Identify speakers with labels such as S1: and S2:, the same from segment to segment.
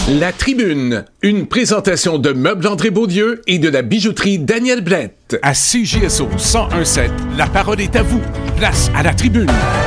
S1: La Tribune, une présentation de Meubles André Beaudieu et de la bijouterie Daniel Blette.
S2: À CJSO 101.7, la parole est à vous. Place à la Tribune.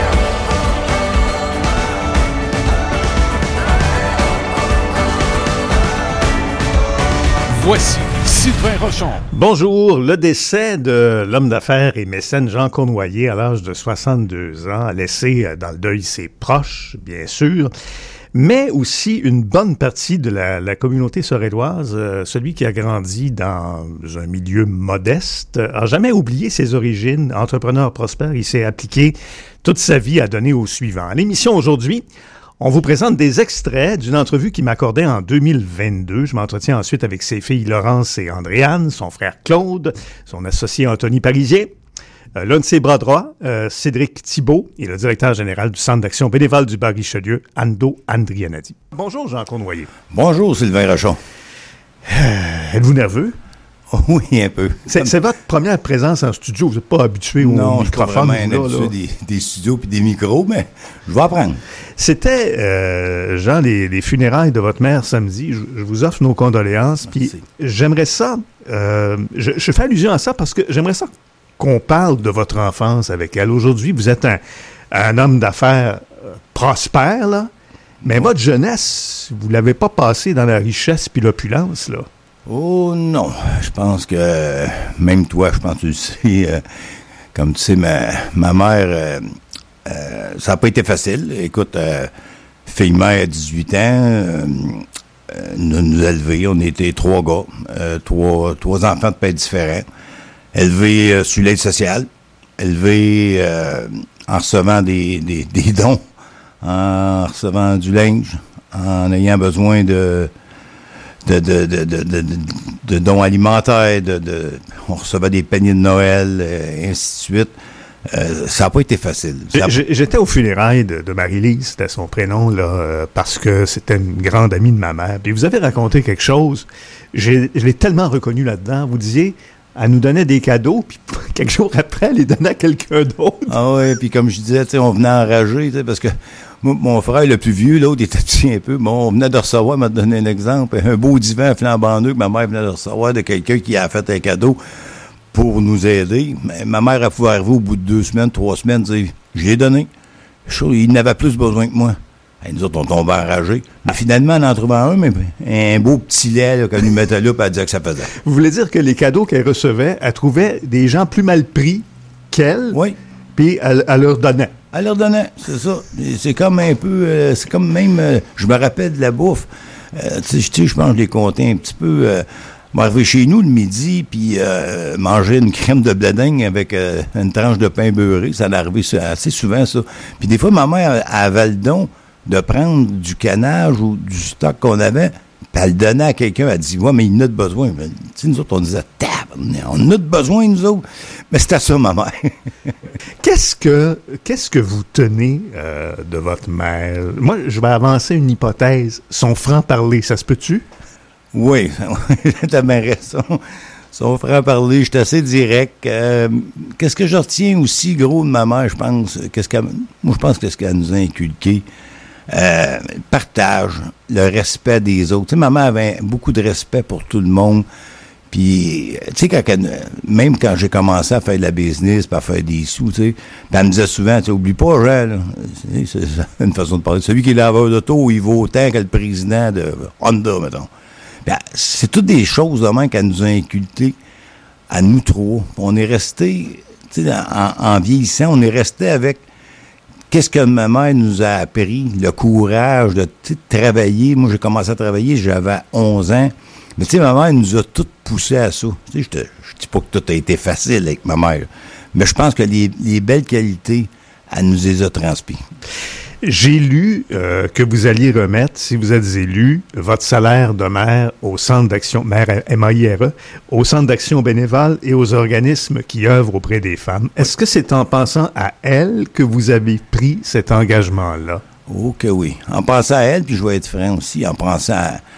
S2: Voici Sylvain Rochon.
S3: Bonjour. Le décès de l'homme d'affaires et mécène Jean Cournoyer à l'âge de 62 ans a laissé dans le deuil ses proches, bien sûr, mais aussi une bonne partie de la communauté sorédoise. Celui qui a grandi dans un milieu modeste a jamais oublié ses origines. Entrepreneur prospère, il s'est appliqué toute sa vie à donner au suivant. À l'émission aujourd'hui, on vous présente des extraits d'une entrevue qu'il m'accordait en 2022. Je m'entretiens ensuite avec ses filles Laurence et Andréane, son frère Claude, son associé Anthony Parisier, l'un de ses bras droits, Cédric Thibault, et le directeur général du Centre d'action bénévole du Bas-Richelieu, Ando Andrianadi. Bonjour, Jean Cournoyer.
S4: Bonjour, Sylvain Rochon.
S3: Êtes-vous nerveux?
S4: Oui, un peu.
S3: C'est votre première présence en studio. Vous n'êtes pas habitué au microphone.
S4: Non, je suis pas vraiment habitué des studios et des micros, mais je vais apprendre.
S3: C'était, Jean, les funérailles de votre mère samedi. Je vous offre nos condoléances. Puis j'aimerais ça, je fais allusion à ça parce que j'aimerais ça qu'on parle de votre enfance avec elle. Aujourd'hui, vous êtes un homme d'affaires prospère, là, mais votre jeunesse, vous ne l'avez pas passée dans la richesse puis l'opulence, là.
S4: Oh non, je pense que, même toi, je pense que tu le sais, comme tu sais, ma mère, ça n'a pas été facile. Écoute, fille-mère à 18 ans, nous a élevés, on était trois gars, trois enfants de pères différents, élevés sur l'aide sociale, élevés en recevant des dons, en recevant du linge, en ayant besoin de dons alimentaires, on recevait des paniers de Noël, et ainsi de suite. Ça n'a pas été facile.
S3: J'étais aux funérailles de Marie-Lise, c'était son prénom, là, parce que c'était une grande amie de ma mère. Puis vous avez raconté quelque chose, je l'ai tellement reconnu là-dedans. Vous disiez, elle nous donnait des cadeaux, puis quelques jours après, elle les donnait à quelqu'un d'autre.
S4: Ah oui, puis comme je disais, on venait enrager, parce que mon frère le plus vieux, l'autre, il était petit un peu. Bon, on venait de recevoir, m'a donné un exemple, un beau divan flambant neuf que ma mère venait de recevoir de quelqu'un qui a fait un cadeau pour nous aider. Mais ma mère a pu arriver au bout de 2 semaines, 3 semaines, dire, je l'ai donné. Il n'avait plus besoin que moi. Et nous autres, on tombait enragés. Mais finalement, on en trouvait un, mais un beau petit lait là, qu'elle nous mettait là, puis elle disait que ça faisait.
S3: Vous voulez dire que les cadeaux qu'elle recevait, elle trouvait des gens plus mal pris qu'elle,
S4: oui,
S3: puis elle leur donnait.
S4: Elle leur donnait, c'est ça. C'est comme un peu, c'est comme même, je me rappelle de la bouffe. Tu sais, je pense que je l'ai compté un petit peu. M'arriver chez nous le midi, puis manger une crème de bleding avec une tranche de pain beurré. Ça allait arriver assez souvent, ça. Puis des fois, ma mère avait le don de prendre du canage ou du stock qu'on avait, puis elle le donnait à quelqu'un. Elle dit, ouais, mais il en a de besoin. Tu sais, nous autres, on disait, on en a de besoin, nous autres. Mais c'était ça, ma mère.
S3: Qu'est-ce que vous tenez de votre mère? Moi, je vais avancer une hypothèse. Son franc-parler, ça se peut-tu?
S4: Oui, t'as bien raison. Son franc-parler, j'étais assez direct. Qu'est-ce que je retiens aussi, gros, de ma mère, je pense? Moi, je pense que ce qu'elle nous a inculqué, le partage, le respect des autres. Tu sais, ma mère avait beaucoup de respect pour tout le monde. Puis, tu sais, même quand j'ai commencé à faire de la business, puis à faire des sous, tu sais, elle me disait souvent, tu sais, oublie pas, Jean, là, c'est une façon de parler. Celui qui est laveur d'auto, il vaut autant que le président de Honda, mettons. Puis, c'est toutes des choses, vraiment, qu'elle nous a inculquées à nous trois. On est resté, tu sais, en vieillissant, on est resté avec qu'est-ce que ma mère nous a appris, le courage de travailler. Moi, j'ai commencé à travailler, j'avais 11 ans. Mais tu sais, ma mère nous a toutes poussés à ça. Tu sais, je dis pas que tout a été facile avec ma mère, mais je pense que les belles qualités, elle nous les a transmises.
S3: J'ai lu que vous alliez remettre, si vous êtes élu, votre salaire de maire au Centre d'action, maire MAIRE, au Centre d'action bénévole et aux organismes qui œuvrent auprès des femmes. Est-ce que c'est en pensant à elle que vous avez pris cet engagement-là?
S4: Oh que oui. En pensant à elle, puis je vais être franc aussi, en pensant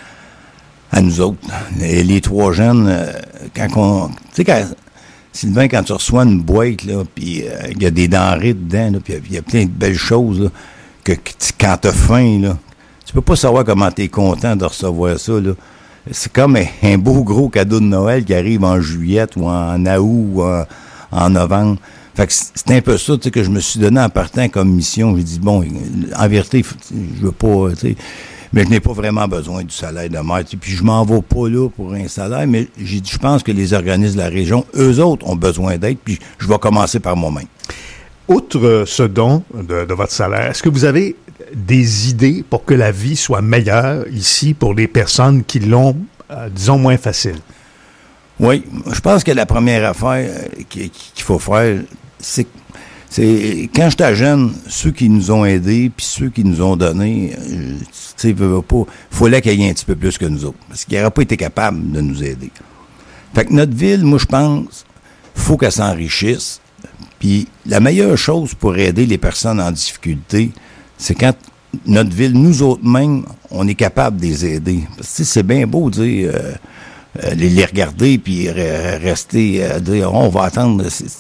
S4: à nous autres, les trois jeunes, tu sais, Sylvain, quand tu reçois une boîte, là, puis il y a des denrées dedans, là, puis il y a plein de belles choses, là, que quand t'as faim, là, Tu peux pas savoir comment t'es content de recevoir ça, là. C'est comme un beau gros cadeau de Noël qui arrive en juillet ou en août ou en novembre. Fait que c'est un peu ça, tu sais, que je me suis donné en partant comme mission. J'ai dit, bon, en vérité, je veux pas, tu sais, mais je n'ai pas vraiment besoin du salaire de maire. Puis je m'en vais pas là pour un salaire, mais j'ai dit, je pense que les organismes de la région, eux autres, ont besoin d'aide, puis je vais commencer par moi-même.
S3: Outre ce don de votre salaire, est-ce que vous avez des idées pour que la vie soit meilleure ici pour les personnes qui l'ont, disons, moins facile?
S4: Oui, je pense que la première affaire qu'il faut faire, c'est quand j'étais jeune, ceux qui nous ont aidés, puis ceux qui nous ont donné, tu sais, il fallait qu'il y ait un petit peu plus que nous autres, parce qu'ils n'auraient pas été capables de nous aider. Fait que notre ville, moi, je pense, faut qu'elle s'enrichisse. Puis la meilleure chose pour aider les personnes en difficulté, c'est quand notre ville, nous autres mêmes, on est capable de les aider. Parce que c'est bien beau de dire les regarder puis rester dire on va attendre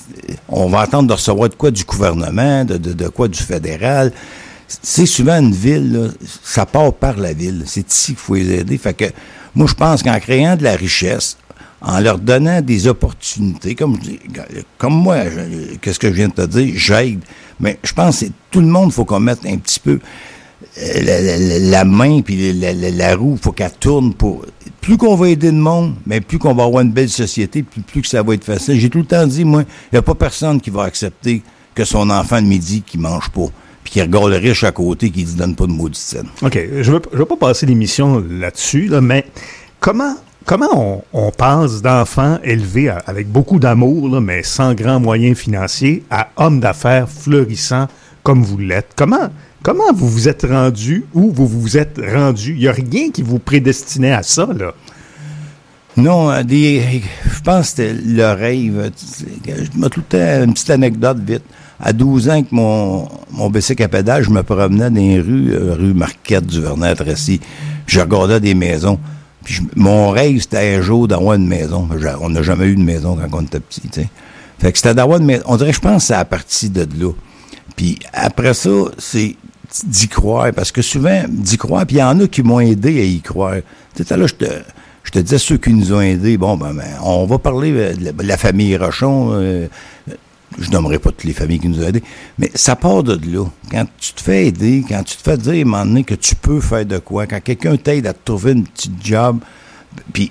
S4: de recevoir de quoi du gouvernement, de quoi du fédéral. C'est souvent une ville, là, ça part par la ville. C'est ici qu'il faut les aider. Fait que moi, je pense qu'en créant de la richesse, en leur donnant des opportunités, comme moi, qu'est-ce que je viens de te dire, j'aide. Mais je pense que tout le monde, il faut qu'on mette un petit peu la main puis la roue, il faut qu'elle tourne pour... Plus qu'on va aider le monde, mais plus qu'on va avoir une belle société, plus que ça va être facile. J'ai tout le temps dit, moi, il n'y a pas personne qui va accepter que son enfant le midi qui mange pas, puis qui regarde le riche à côté qui ne donne pas de maudite scène.
S3: OK, je veux pas passer l'émission là-dessus, là, mais comment on passe d'enfants élevés avec beaucoup d'amour, là, mais sans grands moyens financiers, à hommes d'affaires florissants comme vous l'êtes? Comment vous vous êtes rendu, où vous vous êtes rendu? Il n'y a rien qui vous prédestinait à ça, là.
S4: Non, je pense que c'était le rêve. Je mets tout le temps une petite anecdote vite. À 12 ans, que mon bicycle à pédale, je me promenais dans les rue Marquette, Duvernay-Tracy. Je regardais des maisons. Puis mon rêve, c'était un jour d'avoir une maison. On n'a jamais eu de maison quand on était petit, tu sais. Fait que c'était d'avoir une maison. On dirait, je pense, que c'est à partir de là. Puis après ça, c'est d'y croire. Parce que souvent, d'y croire, puis il y en a qui m'ont aidé à y croire. Tu sais, là, je te disais, ceux qui nous ont aidés, bon, ben on va parler de la famille Rochon. Je nommerai pas toutes les familles qui nous ont aidés. Mais ça part de là. Quand tu te fais aider, quand tu te fais dire à un moment donné que tu peux faire de quoi, quand quelqu'un t'aide à te trouver une petite job, puis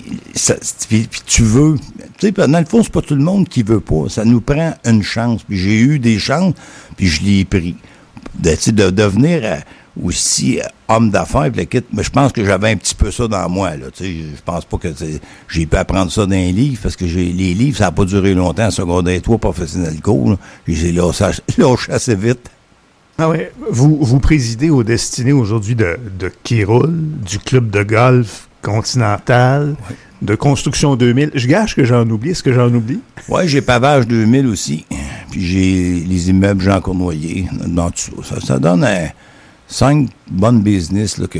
S4: tu veux. Tu sais, dans le fond, c'est pas tout le monde qui veut pas. Ça nous prend une chance. Puis j'ai eu des chances, puis je l'ai pris. De devenir aussi homme d'affaires, mais je pense que j'avais un petit peu ça dans moi, là. Tu sais, je pense pas que j'ai pu apprendre ça dans les livres, parce que les livres, ça n'a pas duré longtemps, secondaire 3 professionnel cours, là. J'ai lâché assez vite.
S3: Ah ouais. Vous présidez aux destinées aujourd'hui de Qui Roule, du club de golf Continental, ouais, de Construction 2000. Je gâche que j'en oublie. Est-ce que j'en oublie?
S4: Oui, j'ai Pavage 2000 aussi. Puis j'ai les immeubles Jean Cournoyer. Dans tout ça. Ça donne 5 bonnes business là,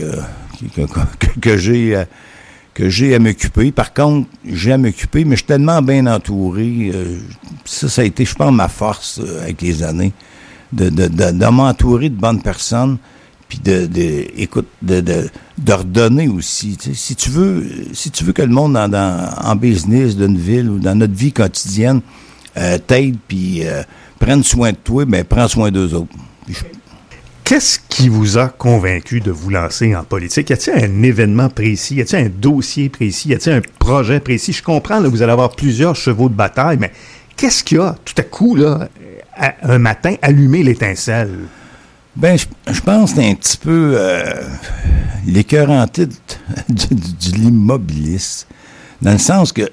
S4: que j'ai à m'occuper. Par contre, j'ai à m'occuper, mais je suis tellement bien entouré. Ça a été, je pense, ma force avec les années. De m'entourer de bonnes personnes. Puis de redonner aussi. Tu sais, si tu veux que le monde en business d'une ville ou dans notre vie quotidienne t'aide puis prenne soin de toi, ben prends soin d'eux autres.
S3: Qu'est-ce qui vous a convaincu de vous lancer en politique? Y a-t-il un événement précis? Y a-t-il un dossier précis? Y a-t-il un projet précis? Je comprends, là, vous allez avoir plusieurs chevaux de bataille, mais qu'est-ce qui a, tout à coup, là, un matin, allumé l'étincelle?
S4: Ben, je pense que c'est un petit peu l'écœurant titre de l'immobilisme. Dans le sens que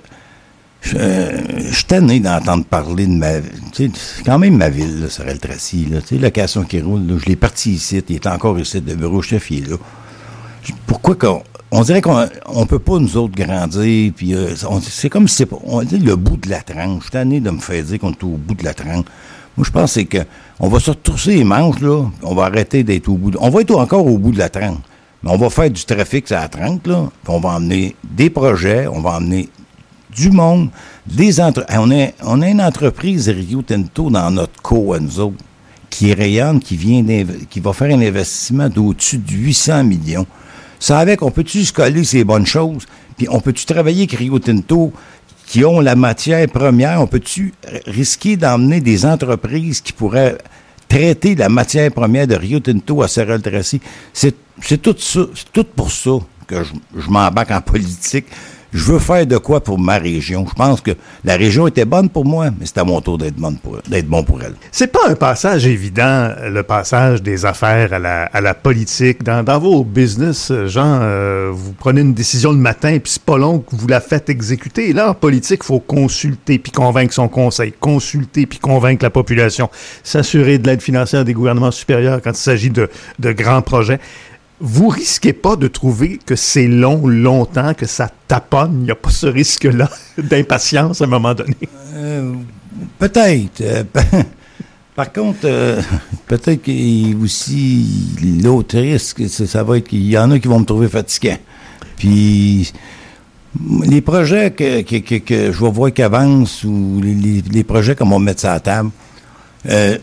S4: je suis tanné d'entendre parler de ma... Tu sais, quand même ma ville, là, Sorel-Tracy, là. Tu sais, location qui roule, là, je l'ai parti ici, il est encore ici, le bureau chef, il est là. Pourquoi on dirait qu'on peut pas, nous autres, grandir, puis c'est comme si c'est pas... On dit le bout de la tranche. Je suis tanné de me faire dire qu'on est au bout de la tranche. Moi, je pense que on va se retrousser les manches, là, on va arrêter d'être au bout. On va être encore au bout de la 30. Mais on va faire du trafic sur la 30, là, puis on va emmener des projets, on va emmener du monde, des entreprises. On a une entreprise Rio Tinto dans notre co à nous autres, qui rayonne, qui va faire un investissement d'au-dessus de 800 millions. Ça avec, on peut-tu se coller ces bonnes choses? Puis on peut-tu travailler avec Rio Tinto qui ont la matière première? On peut-tu risquer d'emmener des entreprises qui pourraient traiter la matière première de Rio Tinto à Sorel-Tracy? C'est tout ça, c'est tout pour ça que je m'embarque en politique. Je veux faire de quoi pour ma région. Je pense que la région était bonne pour moi, mais c'est à mon tour d'être bon pour elle.
S3: C'est pas un passage évident, le passage des affaires à la politique. Dans vos business, Jean, vous prenez une décision le matin, puis c'est pas long que vous la faites exécuter. Et là, en politique, il faut consulter puis convaincre son conseil, consulter puis convaincre la population, s'assurer de l'aide financière des gouvernements supérieurs quand il s'agit de grands projets. Vous risquez pas de trouver que c'est longtemps, que ça taponne? Il n'y a pas ce risque-là d'impatience à un moment donné?
S4: Peut-être. Par contre, peut-être qu'il aussi l'autre risque, ça va être qu'il y en a qui vont me trouver fatiguant. Puis les projets que je vais voir qui avancent ou les projets qu'on va mettre sur la table, il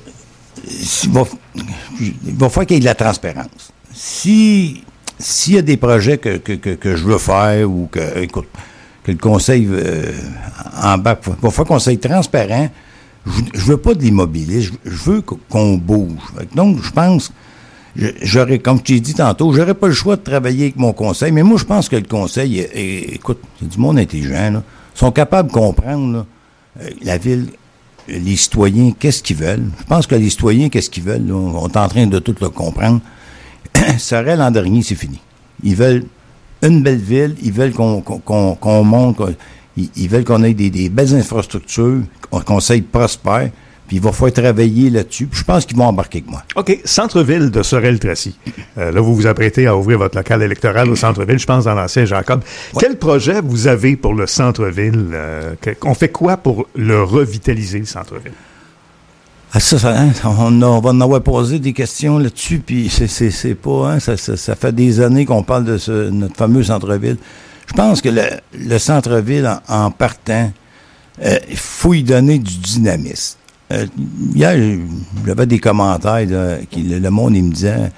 S4: va falloir qu'il y ait de la transparence. S'il y a des projets que je veux faire ou que le conseil embarque, il va falloir qu'on soit transparent. Je veux pas de l'immobilier, je veux qu'on bouge. Donc, je pense, j'aurais, comme je t'ai dit tantôt, j'aurais pas le choix de travailler avec mon conseil, mais moi, je pense que le conseil, écoute, c'est du monde intelligent, là, sont capables de comprendre là, la ville, les citoyens, qu'est-ce qu'ils veulent. Je pense que les citoyens, qu'est-ce qu'ils veulent, là, on est en train de tout le comprendre. Sorel, l'an dernier, c'est fini. Ils veulent une belle ville, ils veulent qu'on monte, ils veulent qu'on ait des belles infrastructures, qu'on soit prospère, puis il va falloir travailler là-dessus, puis je pense qu'ils vont embarquer avec moi.
S3: OK. Centre-ville de Sorel-Tracy. Là, vous vous apprêtez à ouvrir votre local électoral au centre-ville, je pense, dans l'ancien Jacob. Ouais. Quel projet vous avez pour le centre-ville? On fait quoi pour le revitaliser, le centre-ville?
S4: Ah, on va en avoir posé des questions là-dessus, puis c'est pas, hein, ça fait des années qu'on parle de notre fameux centre-ville. Je pense que le centre-ville, en partant, il faut y donner du dynamisme. Hier, j'avais des commentaires, là, le monde, il me disait,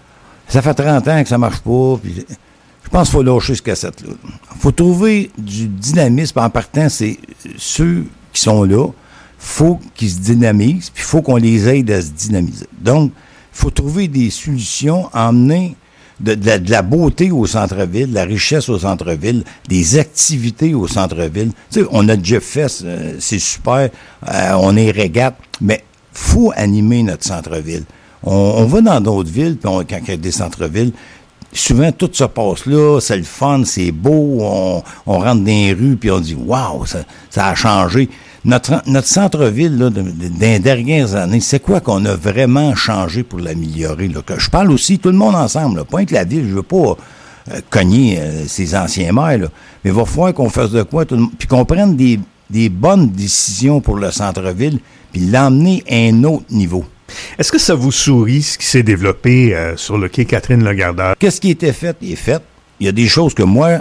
S4: ça fait 30 ans que ça marche pas, puis je pense qu'il faut lâcher ce cassette-là. Il faut trouver du dynamisme. En partant, c'est ceux qui sont là, faut qu'ils se dynamisent, puis il faut qu'on les aide à se dynamiser. Donc, il faut trouver des solutions, emmener de la beauté au centre-ville, de la richesse au centre-ville, des activités au centre-ville. Tu sais, on a Jeff Fest, c'est super, on est régate, mais faut animer notre centre-ville. On va dans d'autres villes, puis quand il y a des centres-villes, souvent, tout se passe là, c'est le fun, c'est beau, on rentre dans les rues, puis on dit « Wow, ça a changé ». Notre centre-ville, là, dans les dernières années, c'est quoi qu'on a vraiment changé pour l'améliorer? Là? Que je parle aussi, tout le monde ensemble, là, pas que la ville, je veux pas cogner ces anciens maires, là, mais il va falloir qu'on fasse de quoi, puis qu'on prenne des bonnes décisions pour le centre-ville, puis l'emmener à un autre niveau.
S3: Est-ce que ça vous sourit, ce qui s'est développé sur le quai Catherine-Legardeur?
S4: Qu'est-ce qui était fait? Il est fait. Il y a des choses que moi,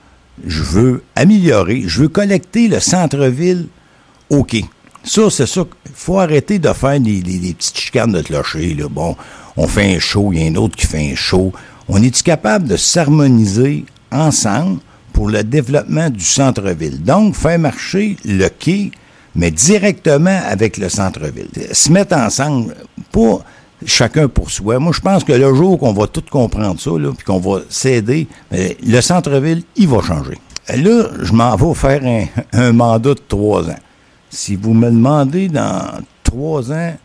S4: je veux améliorer. Je veux collecter le centre-ville OK. Ça, c'est ça. Il faut arrêter de faire des petites chicanes de clocher. Là. Bon, on fait un show, il y a un autre qui fait un show. On est-tu capable de s'harmoniser ensemble pour le développement du centre-ville? Donc, faire marcher le quai, mais directement avec le centre-ville. Se mettre ensemble, pas chacun pour soi. Moi, je pense que le jour qu'on va tout comprendre ça, là, puis qu'on va s'aider, le centre-ville, il va changer. Là, je m'en vais faire un mandat de 3 ans. Si vous me demandez dans 3 ans,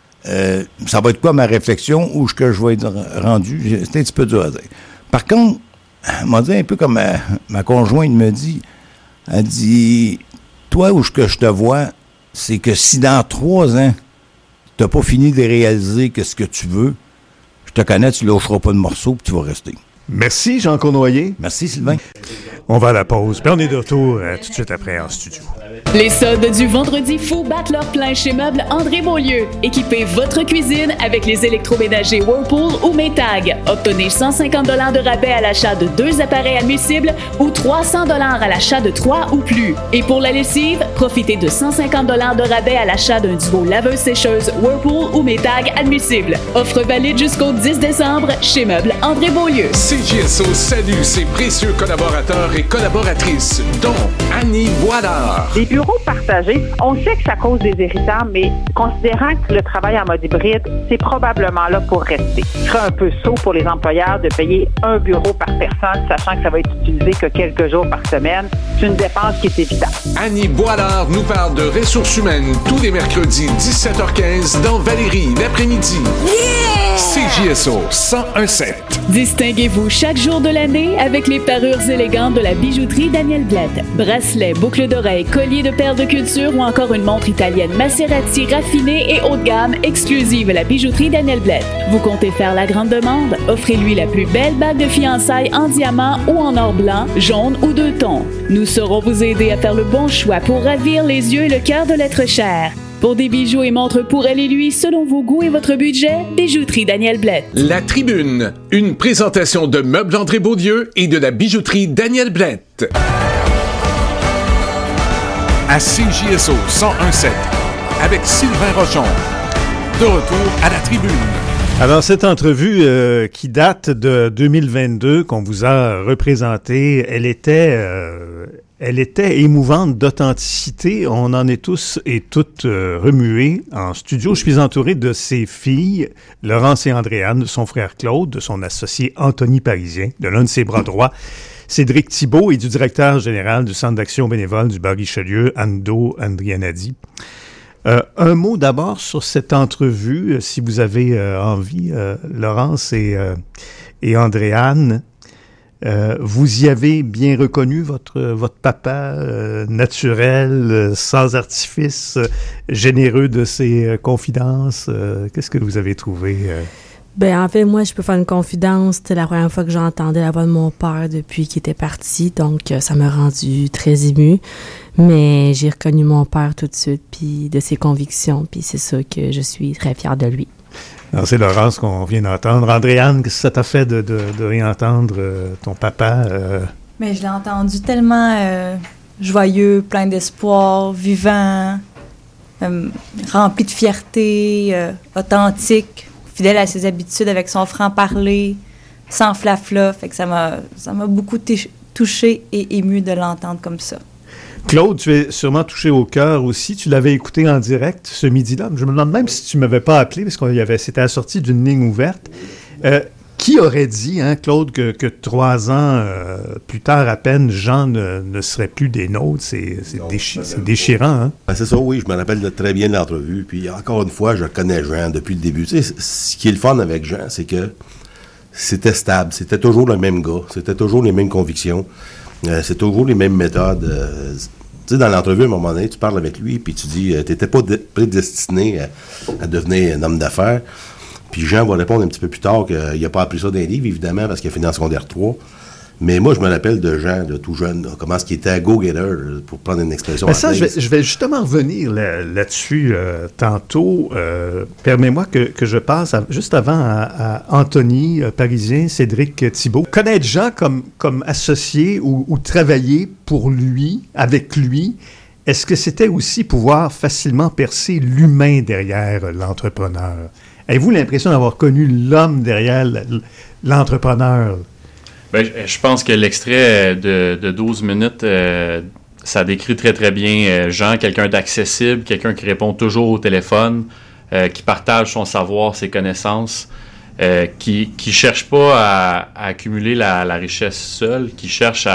S4: ça va être quoi ma réflexion, où est-ce que je vais être rendu, c'est un petit peu dur à dire. Par contre, elle m'a dit un peu comme ma conjointe me dit, elle dit, toi, où est-ce que je te vois, c'est que si dans 3 ans, tu n'as pas fini de réaliser ce que tu veux, je te connais, tu ne lâcheras pas de morceau, puis tu vas rester.
S3: Merci, Jean Cournoyer.
S4: Merci, Sylvain.
S3: On va à la pause, puis on est de retour tout de suite après en studio.
S5: Les soldes du vendredi fou battent leur plein chez Meubles André Beaulieu. Équipez votre cuisine avec les électroménagers Whirlpool ou Maytag. Obtenez 150 $ de rabais à l'achat de 2 appareils admissibles ou 300 $ à l'achat de 3 ou plus. Et pour la lessive, Profitez de 150 $ de rabais à l'achat d'un duo laveuse-sécheuse Whirlpool ou Maytag admissible. Offre valide jusqu'au 10 décembre chez Meubles André Beaulieu.
S1: CJSO salue ses précieux collaborateurs et collaboratrices, dont Annie Boilard.
S6: Les bureaux partagés, on sait que ça cause des irritants, mais considérant que le travail en mode hybride, c'est probablement là pour rester. Ce serait un peu sot pour les employeurs de payer un bureau par personne, sachant que ça va être utilisé que quelques jours par semaine. C'est une dépense qui est évitable.
S1: Annie Boilard nous parle de ressources humaines tous les mercredis 17h15 dans Valérie l'après-midi. CJSO 101.7.
S5: Distinguez-vous chaque jour de l'année avec les parures élégantes de la bijouterie Daniel Blett. Bracelets, boucles d'oreilles, colliers de perles de culture ou encore une montre italienne Maserati raffinée et haut de gamme exclusive à la bijouterie Daniel Blett. Vous comptez faire la grande demande? Offrez-lui la plus belle bague de fiançailles en diamant ou en or blanc, jaune ou 2 tons. Nous saurons vous aider à faire le bon choix pour ravir les yeux et le cœur de l'être cher. Pour des bijoux et montres pour elle et lui, selon vos goûts et votre budget, bijouterie Daniel Blett.
S1: La Tribune, une présentation de Meubles André Beaulieu et de la bijouterie Daniel Blett.
S2: À CJSO 101.7, avec Sylvain Rochon. De retour à la Tribune.
S3: Alors, cette entrevue qui date de 2022, qu'on vous a représentée, elle était émouvante d'authenticité. On en est tous et toutes remués en studio. Je suis entouré de ses filles, Laurence et Andréane, de son frère Claude, de son associé Anthony Parisien, de l'un de ses bras droits, Cédric Thibault, et du directeur général du Centre d'action bénévole du Bas-Richelieu, Ando Andrianadi. Un mot d'abord sur cette entrevue, si vous avez envie, Laurence et Andréane. Vous y avez bien reconnu votre papa naturel, sans artifice, généreux de ses confidences. Qu'est-ce que vous avez trouvé?
S7: Ben en fait, moi, je peux faire une confidence. C'était la première fois que j'entendais la voix de mon père depuis qu'il était parti, donc ça m'a rendu très émue. Mais j'ai reconnu mon père tout de suite, puis de ses convictions, puis c'est ça que je suis très fière de lui.
S3: Alors, c'est Laurence qu'on vient d'entendre. Andréane, qu'est-ce que ça t'a fait de réentendre ton papa?
S8: Mais je l'ai entendu tellement joyeux, plein d'espoir, vivant, rempli de fierté, authentique, fidèle à ses habitudes avec son franc-parler, sans flafla. Fait que ça m'a beaucoup touché et ému de l'entendre comme ça.
S3: Claude, tu es sûrement touché au cœur aussi. Tu l'avais écouté en direct ce midi-là. Je me demande même si tu ne m'avais pas appelé, parce c'était la sortie d'une ligne ouverte. Qui aurait dit, Claude, que 3 ans plus tard à peine, Jean ne serait plus des nôtres? C'est déchirant. Hein?
S9: Ben c'est ça, oui. Je me rappelle très bien de l'entrevue. Puis encore une fois, je connais Jean depuis le début. Tu sais, ce qui est le fun avec Jean, c'est que c'était stable. C'était toujours le même gars. C'était toujours les mêmes convictions. C'est toujours les mêmes méthodes. Tu sais, dans l'entrevue, à un moment donné, tu parles avec lui, puis tu dis, t'étais pas prédestiné à devenir un homme d'affaires. Puis Jean va répondre un petit peu plus tard qu'il n'a pas appris ça dans les livres, évidemment, parce qu'il a fini en secondaire 3. Mais moi, je me rappelle de Jean, de tout jeune, comment est-ce qu'il était à go-getter, pour prendre une expression.
S3: Mais ça, je vais justement revenir là-dessus tantôt. Permets-moi que je passe juste avant à Anthony Parisien, Cédric Thibault. Connaître Jean comme associé ou travailler pour lui, avec lui, est-ce que c'était aussi pouvoir facilement percer l'humain derrière l'entrepreneur? Avez-vous l'impression d'avoir connu l'homme derrière l'entrepreneur?
S10: Ben, je pense que l'extrait de 12 minutes, ça décrit très, très bien Jean, quelqu'un d'accessible, quelqu'un qui répond toujours au téléphone, qui partage son savoir, ses connaissances, qui cherche pas à accumuler la richesse seul, qui cherche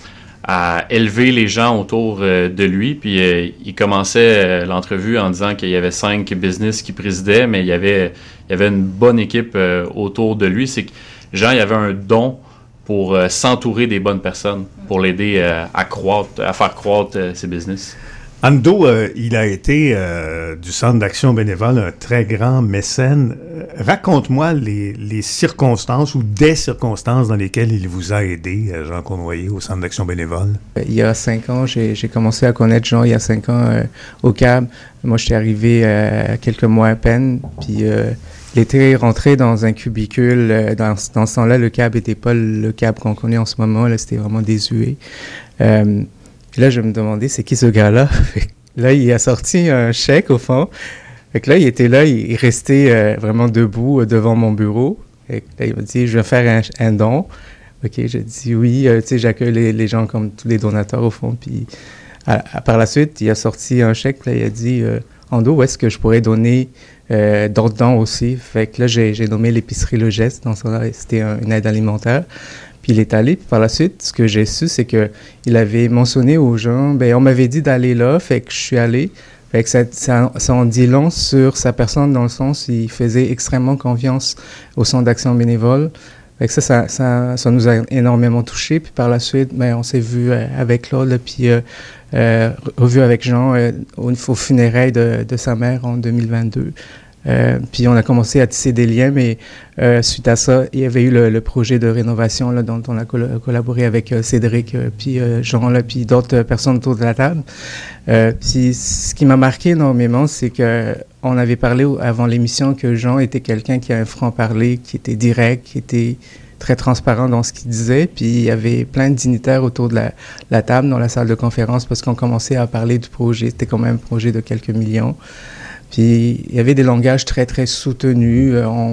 S10: à élever les gens autour de lui. Puis il commençait l'entrevue en disant qu'il y avait 5 business qui présidaient, mais il y avait une bonne équipe autour de lui. C'est que Jean, il avait un don pour s'entourer des bonnes personnes, pour l'aider à faire croître ses business.
S3: Ando, il a été du Centre d'action bénévole un très grand mécène. Raconte-moi les circonstances ou des circonstances dans lesquelles il vous a aidé, Jean Cournoyer, au Centre d'action bénévole.
S11: Il y a 5 ans, j'ai commencé à connaître Jean il y a 5 ans au CAB. Moi, j'étais arrivé quelques mois à peine, puis il était rentré dans un cubicule. Dans ce temps-là, le CAB n'était pas le CAB qu'on connaît en ce moment. Là, c'était vraiment désuet. Puis là, je me demandais, c'est qui ce gars-là? Là, il a sorti un chèque au fond. Fait que là, il était là, il restait vraiment debout devant mon bureau. Et là, il m'a dit, je vais faire un don. OK, j'ai dit oui. Tu sais, j'accueille les gens comme tous les donateurs au fond. Puis par la suite, il a sorti un chèque. Là, il a dit, Ando, où est-ce que je pourrais donner d'autres dons aussi? Fait que là, j'ai nommé l'épicerie Le Geste. Dans ce là, c'était une aide alimentaire. Puis il est allé. Puis par la suite, ce que j'ai su, c'est que il avait mentionné aux gens, on m'avait dit d'aller là. Fait que je suis allé. Fait que ça en dit long sur sa personne, dans le sens où il faisait extrêmement confiance au Centre d'action bénévole. Fait que ça nous a énormément touchés. Puis par la suite, on s'est vu avec Claude, puis revu avec Jean aux funérailles de sa mère en 2022. Puis on a commencé à tisser des liens, mais suite à ça, il y avait eu le projet de rénovation là, dont on a collaboré avec Cédric, puis Jean, là, puis d'autres personnes autour de la table. Puis ce qui m'a marqué énormément, c'est que on avait parlé avant l'émission que Jean était quelqu'un qui a un franc-parler, qui était direct, qui était très transparent dans ce qu'il disait. Puis il y avait plein de dignitaires autour de la table dans la salle de conférence parce qu'on commençait à parler du projet. C'était quand même un projet de quelques millions. Puis il y avait des langages très, très soutenus.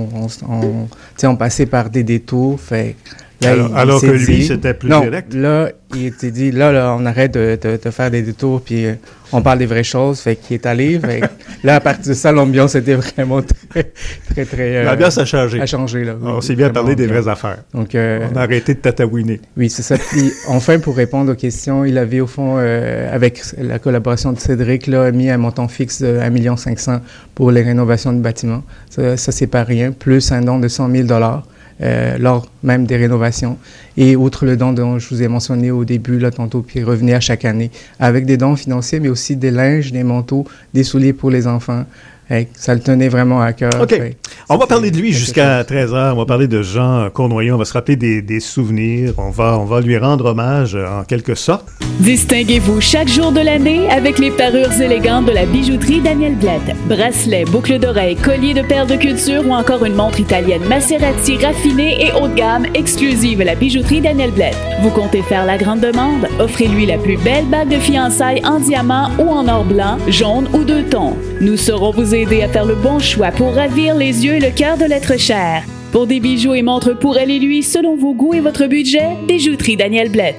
S11: On passait par des détours. Fait, là,
S3: alors que lui, c'était plus direct?
S11: Là, il était dit, là, on arrête de faire des détours, puis on parle des vraies choses. Fait qu'il est allé. Fait, là, à partir de ça, l'ambiance était vraiment très...
S3: l'ambiance a changé.
S11: A changé, là. Oui,
S3: on s'est bien parlé des vraies affaires. Donc, on a arrêté de tatouiner.
S11: Oui, c'est ça. Puis, enfin, pour répondre aux questions, il avait, au fond, avec la collaboration de Cédric, là, mis un montant fixe de 1,5 million pour les rénovations de bâtiments. Ça, c'est pas rien. Plus un don de 100 000 $. Lors même des rénovations. Et outre le don dont je vous ai mentionné au début, là, tantôt, puis il revenait à chaque année, avec des dons financiers, mais aussi des linges, des manteaux, des souliers pour les enfants. Ça le tenait vraiment à cœur.
S3: OK. On va parler de lui jusqu'à 13h. On va parler de Jean Cournoyer. On va se rappeler des souvenirs. On va lui rendre hommage en quelque sorte.
S5: Distinguez-vous chaque jour de l'année avec les parures élégantes de la bijouterie Daniel Blatt. Bracelets, boucles d'oreilles, colliers de perles de culture ou encore une montre italienne Maserati raffinée et haut de gamme exclusive à la bijouterie Daniel Blatt. Vous comptez faire la grande demande? Offrez-lui la plus belle bague de fiançailles en diamant ou en or blanc, jaune ou 2 tons. Nous saurons vous aider à faire le bon choix pour ravir les yeux et le cœur de l'être cher. Pour des bijoux et montres pour elle et lui, selon vos goûts et votre budget, bijouterie Daniel Blatt.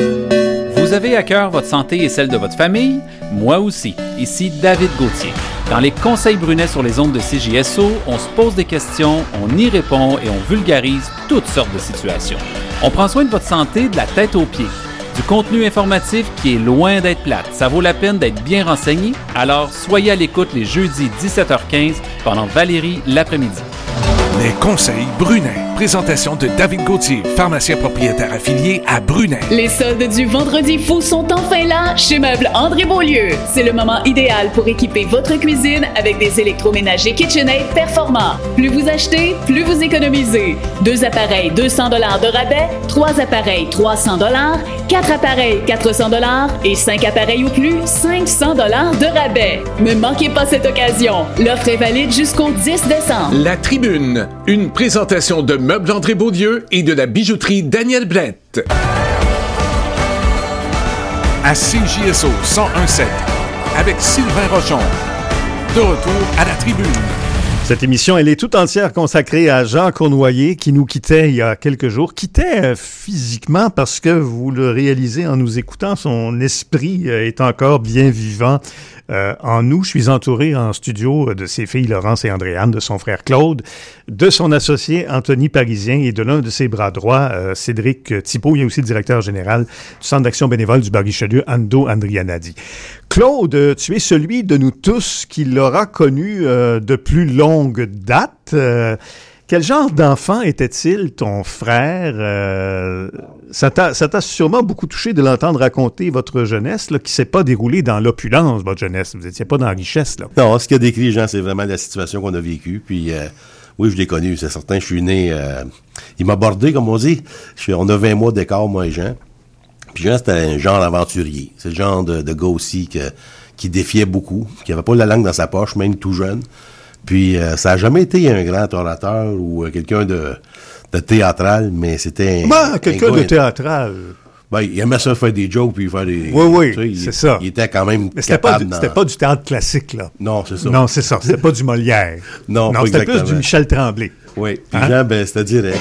S12: Vous avez à cœur votre santé et celle de votre famille? Moi aussi. Ici David Gauthier. Dans les conseils Brunet sur les ondes de CJSO, on se pose des questions, on y répond et on vulgarise toutes sortes de situations. On prend soin de votre santé de la tête aux pieds. Du contenu informatif qui est loin d'être plate. Ça vaut la peine d'être bien renseigné, alors soyez à l'écoute les jeudis 17h15 pendant Valérie l'après-midi.
S2: Les conseils Brunet. Présentation de David Gauthier, pharmacien propriétaire affilié à Brunet.
S5: Les soldes du Vendredi fou sont enfin là chez Meubles André Beaulieu. C'est le moment idéal pour équiper votre cuisine avec des électroménagers KitchenAid performants. Plus vous achetez, plus vous économisez. 2 appareils, 200 $ de rabais, 3 appareils, 300 $, 4 appareils, 400 $ et 5 appareils ou plus, 500 $ de rabais. Ne manquez pas cette occasion. L'offre est valide jusqu'au 10 décembre.
S1: La Tribune, une présentation de Meubles André Beaulieu et de la bijouterie Daniel Blatt.
S2: À CJSO 101.7, avec Sylvain Rochon. De retour à la Tribune.
S3: Cette émission, elle est tout entière consacrée à Jean Cournoyer qui nous quittait il y a quelques jours. Quittait physiquement parce que, vous le réalisez en nous écoutant, son esprit est encore bien vivant en nous. Je suis entouré en studio de ses filles Laurence et Andréane, de son frère Claude, de son associé Anthony Parisien et de l'un de ses bras droits, Cédric Thibault. Il y a aussi le directeur général du Centre d'action bénévole du Bar-Richelieu, Ando Andrianadi. Claude, tu es celui de nous tous qui l'aura connu de plus longue date. Quel genre d'enfant était-il, ton frère? Ça t'a sûrement beaucoup touché de l'entendre raconter votre jeunesse, là, qui ne s'est pas déroulée dans l'opulence, votre jeunesse. Vous n'étiez pas dans la richesse, là.
S9: Non, ce qu'a décrit Jean, c'est vraiment la situation qu'on a vécue. Puis, oui, je l'ai connu, c'est certain. Je suis né... il m'a bordé, comme on dit. On a 20 mois d'écart, moi et Jean. Puis Jean, c'était un genre d'aventurier. C'est le genre de gars aussi qui défiait beaucoup, qui avait pas la langue dans sa poche, même tout jeune. Puis ça a jamais été un grand orateur ou quelqu'un de théâtral, mais c'était
S3: quelqu'un de théâtral.
S9: Ben, il aimait ça faire des jokes puis faire des...
S3: Oui,
S9: tu sais,
S3: c'est ça.
S9: Il était quand même
S3: Mais c'était pas du théâtre classique, là.
S9: Non, c'est ça.
S3: Non, c'est ça. C'était pas du Molière.
S9: Non, pas
S3: c'était
S9: exactement.
S3: plus du Michel Tremblay.
S9: Oui, puis Jean, c'était direct.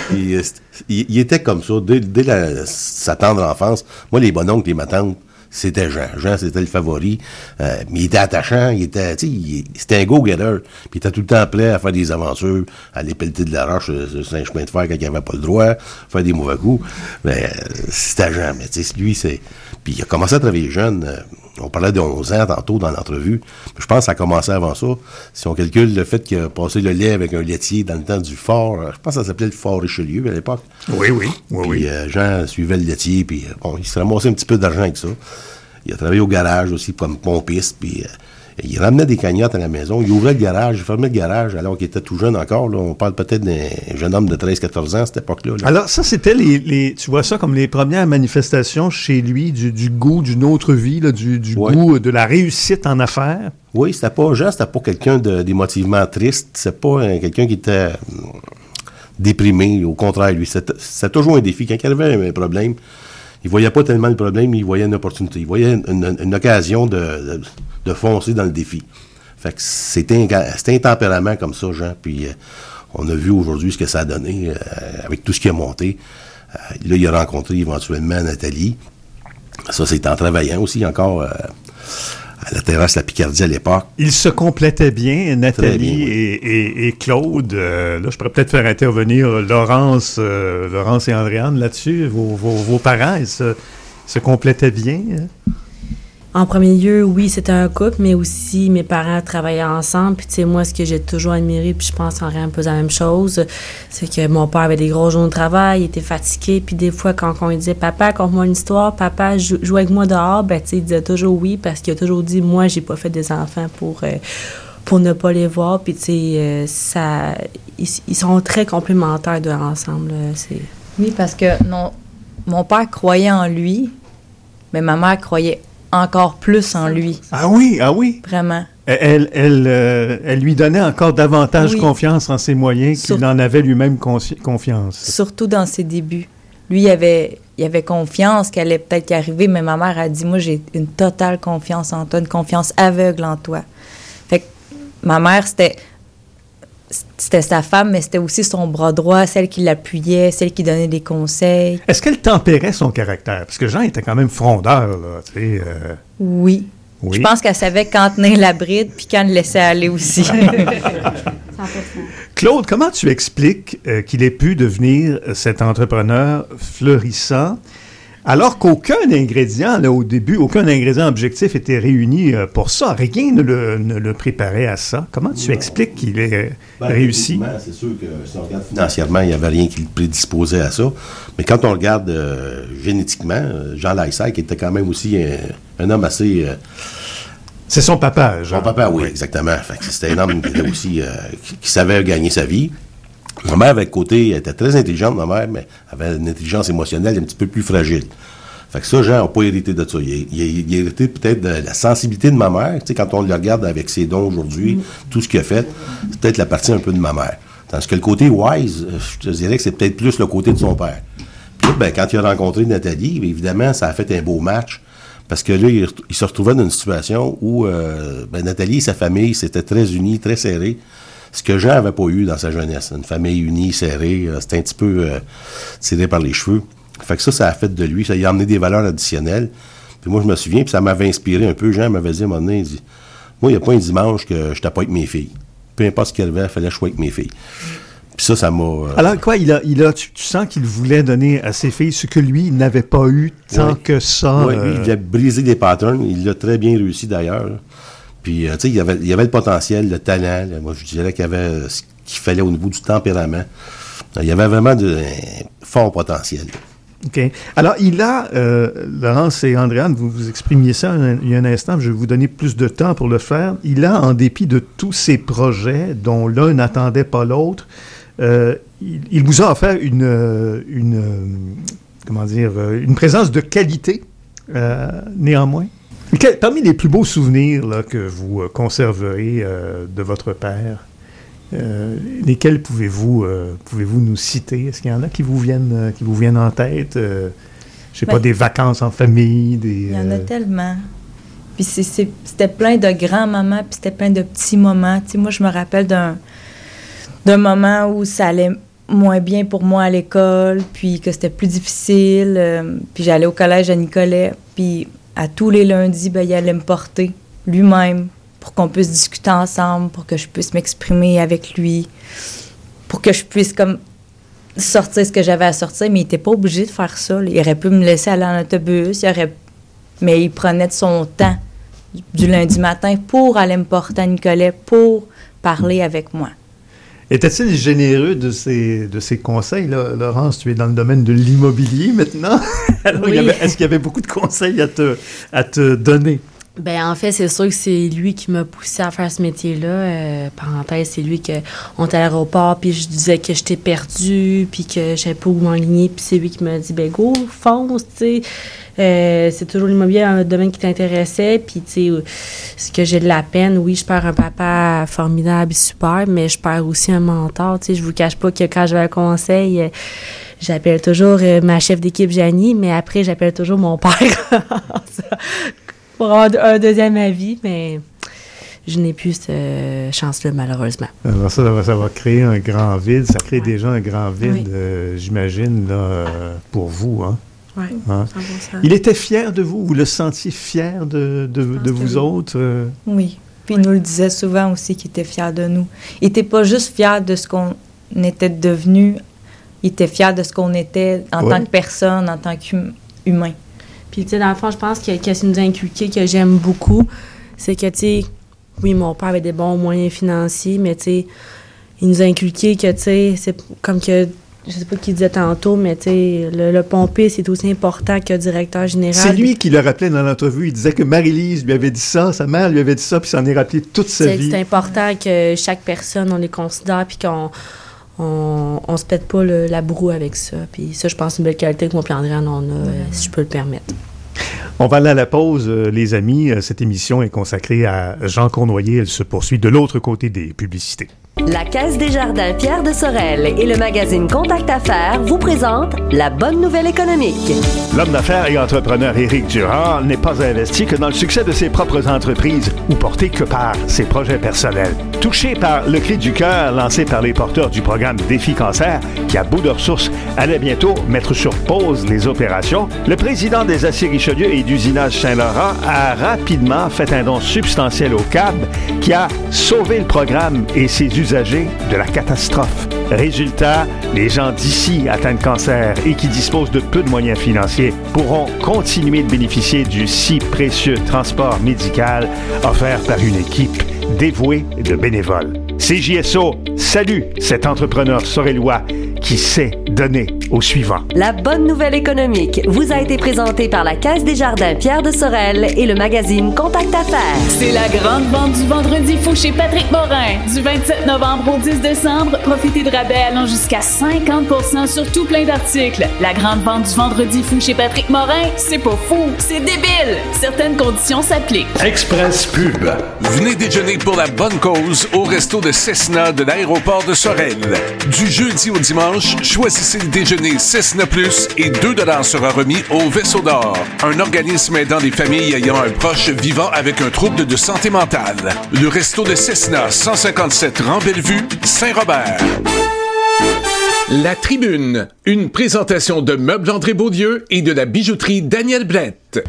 S9: Il était comme ça, dès sa tendre enfance. Moi, les bononcles, les matantes, c'était Jean. Jean, c'était le favori. Mais il était attachant, c'était un go-getter. Puis il était tout le temps prêt à faire des aventures, à aller pelleter de la roche sur un chemin de fer quand il n'avait pas le droit, faire des mauvais coups. Mais c'était Jean. Mais tu sais, lui, c'est... Puis il a commencé à travailler jeune. On parlait de 11 ans tantôt dans l'entrevue. Je pense que ça a commencé avant ça. Si on calcule le fait qu'il a passé le lait avec un laitier dans le temps du fort, je pense que ça s'appelait le fort Richelieu à l'époque.
S3: Oui.
S9: Puis Jean suivait le laitier, puis il se ramassait un petit peu d'argent avec ça. Il a travaillé au garage aussi comme pompiste, puis il ramenait des cagnottes à la maison. Il ouvrait le garage, il fermait le garage alors qu'il était tout jeune encore. Là. On parle peut-être d'un jeune homme de 13-14 ans à cette époque-là. Là.
S3: Alors ça, c'était tu vois ça comme les premières manifestations chez lui du goût d'une autre vie, là, du goût de la réussite en affaires.
S9: Oui, c'était pas quelqu'un d'émotivement triste. C'est pas quelqu'un qui était déprimé. Au contraire, lui, c'était toujours un défi. Quand il avait un problème, il voyait pas tellement le problème, il voyait une opportunité. Il voyait une occasion de foncer dans le défi. Fait que c'était un tempérament comme ça, Jean. Puis on a vu aujourd'hui ce que ça a donné avec tout ce qui a monté. Là, il a rencontré éventuellement Nathalie. Ça, c'est en travaillant aussi encore à la terrasse La Picardie à l'époque.
S3: Ils se complétaient bien, Nathalie
S9: bien, oui.
S3: et Claude. Là, je pourrais peut-être faire intervenir Laurence et Andréane là-dessus. Vos parents, ils se complétaient bien. Hein?
S7: En premier lieu, oui, c'était un couple, mais aussi mes parents travaillaient ensemble. Puis, tu sais, moi, ce que j'ai toujours admiré, puis je pense en rien un peu la même chose, c'est que mon père avait des gros jours de travail, il était fatigué. Puis, des fois, quand on lui disait, papa, conte-moi une histoire, papa, joue avec moi dehors, ben, tu sais, il disait toujours oui, parce qu'il a toujours dit, moi, j'ai pas fait des enfants pour ne pas les voir. Puis, tu sais, ils sont très complémentaires de ensemble.
S8: Oui, parce que non, mon père croyait en lui, mais ma mère croyait encore plus en lui.
S3: Ah oui?
S8: Vraiment.
S7: Elle
S3: lui donnait encore davantage
S8: Oui.
S3: confiance en ses moyens qu'il en avait lui-même confiance.
S8: Surtout dans ses débuts. Lui, il avait confiance qu'elle allait peut-être y arriver, mais ma mère a dit, moi, j'ai une totale confiance en toi, une confiance aveugle en toi. Fait que ma mère, c'était sa femme, mais c'était aussi son bras droit, celle qui l'appuyait, celle qui donnait des conseils.
S3: Est-ce qu'elle tempérait son caractère? Parce que Jean était quand même frondeur, là, tu sais.
S8: Oui.
S3: Oui.
S8: Je pense qu'elle savait quand tenir la bride, puis quand le laisser aller aussi.
S3: Claude, comment tu expliques qu'il ait pu devenir cet entrepreneur florissant, alors qu'aucun ingrédient, là, au début, aucun ingrédient objectif était réuni pour ça? Rien ne le préparait à ça. Comment tu expliques qu'il ait réussi?
S9: C'est sûr que si on regarde financièrement, il n'y avait rien qui le prédisposait à ça. Mais quand on regarde génétiquement, Jean Laissac était quand même aussi un homme assez...
S3: C'est son papa, Jean.
S9: Son papa, oui, exactement. Fait que c'était un homme qui était aussi qui savait gagner sa vie. Ma mère, avec côté, elle était très intelligente, ma mère, mais avait une intelligence émotionnelle un petit peu plus fragile. Fait que ça, Jean n'a pas hérité de ça. Il a hérité peut-être de la sensibilité de ma mère. Tu sais, quand on le regarde avec ses dons aujourd'hui, tout ce qu'il a fait, c'est peut-être la partie un peu de ma mère. Tandis que le côté wise, je te dirais que c'est peut-être plus le côté de son père. Puis là, quand il a rencontré Nathalie, évidemment, ça a fait un beau match. Parce que là, il se retrouvait dans une situation où Nathalie et sa famille, c'était très unis, très serrés. Ce que Jean n'avait pas eu dans sa jeunesse. Une famille unie, serrée, c'était un petit peu tiré par les cheveux. Fait que ça a fait de lui, ça lui a amené des valeurs additionnelles. Puis moi, je me souviens, puis ça m'avait inspiré un peu. Jean m'avait dit à un moment donné, il dit, moi, il n'y a pas un dimanche que je n'étais pas avec mes filles. Peu importe ce qu'il y avait, il fallait que je sois avec mes filles. Puis ça m'a...
S3: Alors quoi, tu sens qu'il voulait donner à ses filles ce que lui, il n'avait pas eu tant que ça.
S9: Oui, lui, il voulait briser des patterns. Il l'a très bien réussi d'ailleurs. Là. Puis, tu sais, il y avait le potentiel, le talent. Là. Moi, je dirais qu'il y avait ce qu'il fallait au niveau du tempérament. Il y avait vraiment un fort potentiel.
S3: OK. Alors, il a, Laurence et Andréane, vous exprimiez ça il y a un instant, je vais vous donner plus de temps pour le faire. Il a, en dépit de tous ses projets, dont l'un n'attendait pas l'autre, il vous a offert une présence de qualité, néanmoins. Parmi les plus beaux souvenirs là, que vous conserverez de votre père, lesquels pouvez-vous nous citer? Est-ce qu'il y en a qui vous viennent en tête? Je je sais pas, des vacances en famille, des...
S8: Il y en a tellement. Puis c'était plein de grands moments, puis c'était plein de petits moments. Tu sais, moi, je me rappelle d'un moment où ça allait moins bien pour moi à l'école, puis que c'était plus difficile. Puis j'allais au collège à Nicolet, puis à tous les lundis, il allait me porter lui-même pour qu'on puisse discuter ensemble, pour que je puisse m'exprimer avec lui, pour que je puisse comme sortir ce que j'avais à sortir, mais il n'était pas obligé de faire ça. Il aurait pu me laisser aller en autobus, mais il prenait de son temps du lundi matin pour aller me porter à Nicolet, pour parler avec moi.
S3: Était-il généreux de ses conseils, là? Laurence, tu es dans le domaine de l'immobilier maintenant. Alors,
S7: oui.
S3: Est-ce qu'il y avait beaucoup de conseils à te donner?
S7: Ben en fait, c'est sûr que c'est lui qui m'a poussé à faire ce métier-là. Parenthèse, c'est lui qu'on était à l'aéroport, puis je disais que j'étais perdue, puis que je savais pas où m'enligner, puis c'est lui qui m'a dit, ben go, fonce, tu sais. C'est toujours l'immobilier, un domaine qui t'intéressait, puis tu sais, ce que j'ai de la peine, oui, je perds un papa formidable, super, mais je perds aussi un mentor, tu sais. Je vous cache pas que quand je vais un conseil, j'appelle toujours ma chef d'équipe, Janie, mais après, j'appelle toujours mon père. Pour avoir un deuxième avis, mais je n'ai plus cette chance-là, malheureusement.
S3: Alors ça va créer un grand vide. Ça crée déjà un grand vide, j'imagine, là, pour vous. Hein?
S7: Oui,
S3: hein? Il était fier de vous? Vous le sentiez fier de vous autres?
S8: Oui. Puis il nous le disait souvent aussi qu'il était fier de nous. Il n'était pas juste fier de ce qu'on était devenu, il était fier de ce qu'on était en tant que personne, en tant qu'humain.
S7: Puis, tu sais, dans le fond, je pense que ce qu'il nous a inculqué, que j'aime beaucoup, c'est que, tu sais, oui, mon père avait des bons moyens financiers, mais, tu sais, il nous a inculqué que, tu sais, c'est comme que, je sais pas qui disait tantôt, mais, tu sais, le pompier, c'est aussi important que le directeur général.
S3: C'est lui qui le rappelait dans l'entrevue. Il disait que Marie-Lise lui avait dit ça, sa mère lui avait dit ça, puis s'en est rappelé toute sa vie.
S7: C'est important que chaque personne, on les considère, puis qu'on se pète pas la broue avec ça. Puis ça, je pense, c'est une belle qualité que moi et Andréane, on a, si je peux le permettre.
S3: On va aller à la pause, les amis. Cette émission est consacrée à Jean Cournoyer. Elle se poursuit de l'autre côté des publicités.
S13: La Caisse des Jardins Pierre de Sorel et le magazine Contact Affaires vous présentent la bonne nouvelle économique.
S14: L'homme d'affaires et entrepreneur Éric Durand n'est pas investi que dans le succès de ses propres entreprises ou porté que par ses projets personnels. Touché par le cri du cœur lancé par les porteurs du programme Défi Cancer, qui à bout de ressources allait bientôt mettre sur pause les opérations, le président des Aciers Richelieu et d'Usinage Saint-Laurent a rapidement fait un don substantiel au CAB qui a sauvé le programme et ses usagers de la catastrophe. Résultat, les gens d'ici atteints de cancer et qui disposent de peu de moyens financiers pourront continuer de bénéficier du si précieux transport médical offert par une équipe dévouée de bénévoles. CJSO salue cet entrepreneur sorellois qui sait donner au suivant.
S13: La bonne nouvelle économique vous a été présentée par la Caisse des Jardins Pierre de Sorel et le magazine Contact Affaires.
S5: C'est la grande vente du vendredi fou chez Patrick Morin. Du 27 novembre au 10 décembre, profitez de rabais allant jusqu'à 50% sur tout plein d'articles. La grande vente du vendredi fou chez Patrick Morin, c'est pas fou, c'est débile. Certaines conditions s'appliquent.
S1: Express Pub. Venez déjeuner pour la bonne cause au resto de Cessna de l'aéroport de Sorel. Du jeudi au dimanche, choisissez le déjeuner Cessna Plus et 2$ sera remis au Vaisseau d'Or, un organisme aidant les familles ayant un proche vivant avec un trouble de santé mentale. Le resto de Cessna, 157 rang Bellevue, Saint-Robert. La Tribune, une présentation de Meubles André Beaulieu et de la bijouterie Daniel Blette.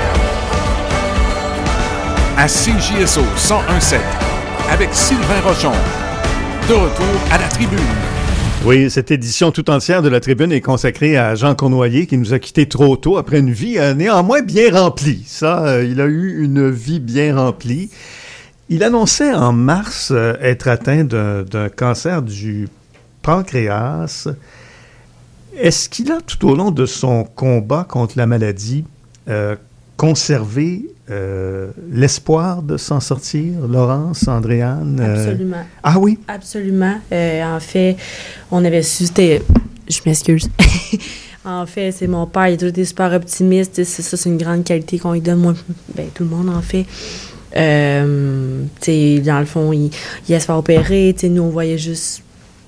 S2: À CJSO 101.7, avec Sylvain Rochon. De retour à la Tribune.
S3: Oui, cette édition tout entière de la Tribune est consacrée à Jean Cournoyer qui nous a quittés trop tôt après une vie néanmoins bien remplie. Ça, il a eu une vie bien remplie. Il annonçait en mars être atteint d'un cancer du pancréas. Est-ce qu'il a, tout au long de son combat contre la maladie, conservé l'espoir de s'en sortir, Laurence, Andréane?
S7: Absolument.
S3: Ah oui?
S7: Absolument. En fait, on avait su... Je m'excuse. En fait, c'est mon père, il a toujours été super optimiste. C'est une grande qualité qu'on lui donne. Moi, tout le monde en fait. Dans le fond, il allait se faire opérer. Nous, on voyait juste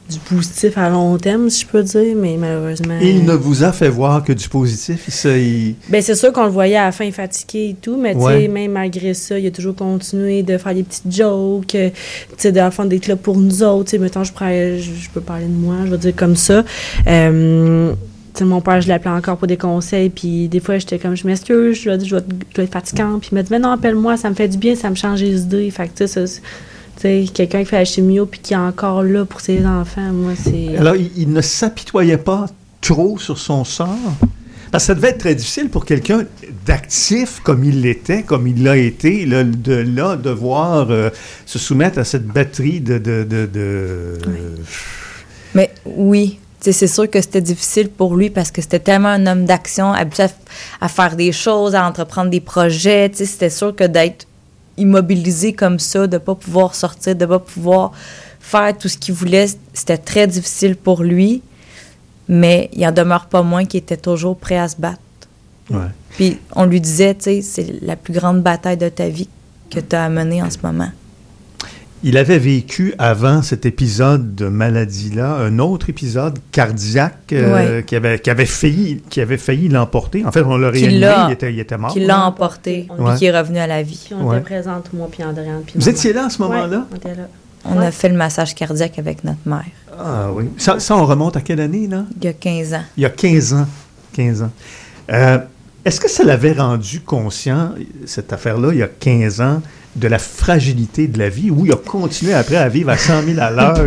S7: du positif à long terme, si je peux dire, mais malheureusement...
S3: Il ne vous a fait voir que du positif?
S7: Ben, c'est sûr qu'on le voyait à la fin fatigué et tout, mais tu sais, même malgré ça, il a toujours continué de faire des petites jokes, tu sais, de faire des clubs pour nous autres, tu sais, mettons, je peux parler de moi, je vais dire comme ça. T'sais, mon père, je l'appelais encore pour des conseils, puis des fois, j'étais comme, je m'excuse, je dois être fatigante, puis il m'a dit, mais non, appelle-moi, ça me fait du bien, ça me change les idées. Fait que, tu sais, quelqu'un qui fait la chimio, puis qui est encore là pour ses enfants, moi, c'est...
S3: Alors, il ne s'apitoyait pas trop sur son sort? Parce que ça devait être très difficile pour quelqu'un d'actif comme il l'était, comme il l'a été, là, de devoir se soumettre à cette batterie de...
S8: Oui. Mais oui. T'sais, c'est sûr que c'était difficile pour lui parce que c'était tellement un homme d'action, habitué à faire des choses, à entreprendre des projets. T'sais, c'était sûr que d'être immobilisé comme ça, de ne pas pouvoir sortir, de ne pas pouvoir faire tout ce qu'il voulait, c'était très difficile pour lui. Mais il en demeure pas moins qu'il était toujours prêt à se battre.
S3: Ouais.
S8: Puis on lui disait, tu sais, c'est la plus grande bataille de ta vie que tu as à mener en ce moment.
S3: Il avait vécu, avant cet épisode de maladie-là, un autre épisode cardiaque qui avait failli l'emporter. En fait, on l'a réanimé, il était mort.
S8: Qui l'a emporté, puis qui est revenu à la vie.
S7: Puis on était présentes, moi puis Andréane.
S3: Vous étiez là à ce moment-là?
S7: Oui, on était là.
S8: On a fait le massage cardiaque avec notre mère.
S3: Ah oui. Ça, on remonte à quelle année, là?
S8: Il y a 15 ans.
S3: Il y a 15 ans. 15 ans. Est-ce que ça l'avait rendu conscient, cette affaire-là, il y a 15 ans, de la fragilité de la vie, où il a continué après à vivre à 100 000 à l'heure?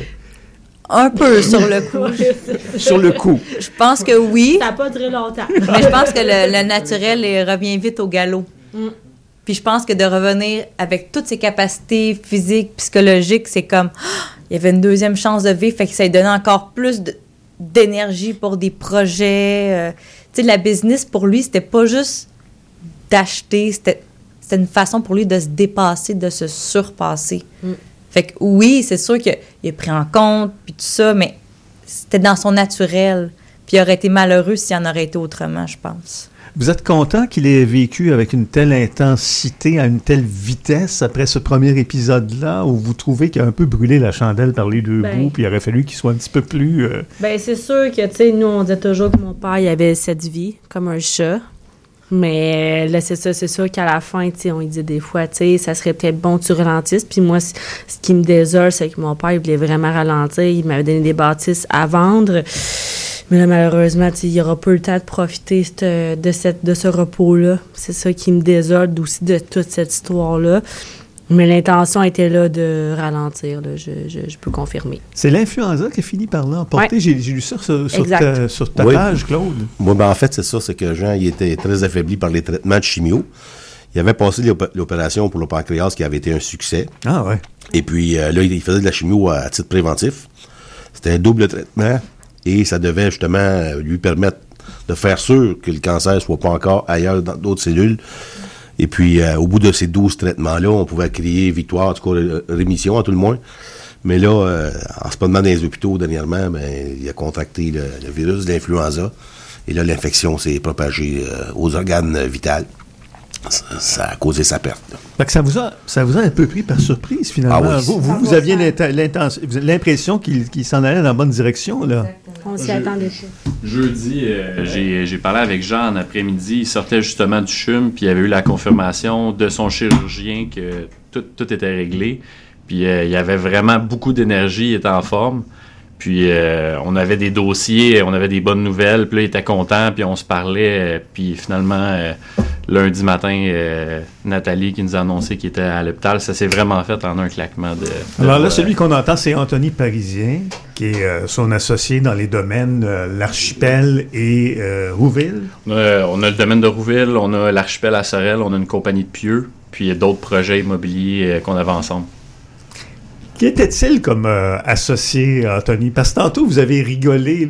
S8: Un peu sur le coup.
S3: Sur le coup.
S8: Je pense que oui.
S7: Ça n'a pas duré longtemps.
S8: Mais je pense que le naturel revient vite au galop. Puis je pense que de revenir avec toutes ses capacités physiques, psychologiques, c'est comme... il y avait une deuxième chance de vivre, fait que ça lui donnait encore plus d'énergie pour des projets. Tu sais, la business, pour lui, c'était pas juste d'acheter, c'était une façon pour lui de se dépasser, de se surpasser. Fait que oui, c'est sûr qu'il a pris en compte, puis tout ça, mais c'était dans son naturel. Puis il aurait été malheureux s'il en aurait été autrement, je pense.
S3: Vous êtes content qu'il ait vécu avec une telle intensité, à une telle vitesse après ce premier épisode-là, où vous trouvez qu'il a un peu brûlé la chandelle par les deux bouts, puis il aurait fallu qu'il soit un petit peu plus...
S7: Ben c'est sûr que, tu sais, nous, on disait toujours que mon père, il avait cette vie, comme un chat. Mais là, c'est sûr qu'à la fin, tu sais, on lui dit des fois, tu sais, ça serait peut-être bon que tu ralentisses. Puis moi, ce qui me désole, c'est que mon père, il voulait vraiment ralentir. Il m'avait donné des bâtisses à vendre. Mais là, malheureusement, il n'y aura pas eu le temps de profiter de ce repos-là. C'est ça qui me désole aussi de toute cette histoire-là. Mais l'intention était là de ralentir, là, je peux confirmer.
S3: C'est l'influenza qui a fini par l'emporter. Ouais. J'ai lu ça sur ta page, Claude.
S9: Moi, en fait, c'est ça, c'est que Jean, il était très affaibli par les traitements de chimio. Il avait passé l'opération pour le pancréas qui avait été un succès.
S3: Ah ouais.
S9: Et puis là, il faisait de la chimio à titre préventif. C'était un double traitement et ça devait justement lui permettre de faire sûr que le cancer ne soit pas encore ailleurs dans d'autres cellules. Et puis, au bout de ces 12 traitements-là, on pouvait crier victoire, en tout cas rémission à tout le moins. Mais là, en se promenant dans les hôpitaux dernièrement, il a contracté le virus de l'influenza. Et là, l'infection s'est propagée aux organes vitaux. Ça a causé sa perte.
S3: Fait que ça vous a un peu pris par surprise, finalement. Ah oui. Vous aviez l'impression qu'il s'en allait dans la bonne direction, là.
S7: On s'y attendait pas.
S10: Jeudi, j'ai parlé avec Jean en après-midi. Il sortait justement du CHUM, puis il avait eu la confirmation de son chirurgien que tout était réglé. Puis il y avait vraiment beaucoup d'énergie, il était en forme. Puis on avait des dossiers, on avait des bonnes nouvelles. Puis là, il était content, puis on se parlait. Puis finalement, lundi matin, Nathalie qui nous a annoncé qu'il était à l'hôpital. Ça s'est vraiment fait en un claquement de
S3: Alors là, celui qu'on entend, c'est Anthony Parisien, qui est son associé dans les domaines l'Archipel et Rouville.
S10: On a le domaine de Rouville, on a l'Archipel à Sorel, on a une compagnie de pieux, puis il y a d'autres projets immobiliers qu'on avait ensemble.
S3: Qui était-il comme associé, Anthony? Parce que tantôt, vous avez rigolé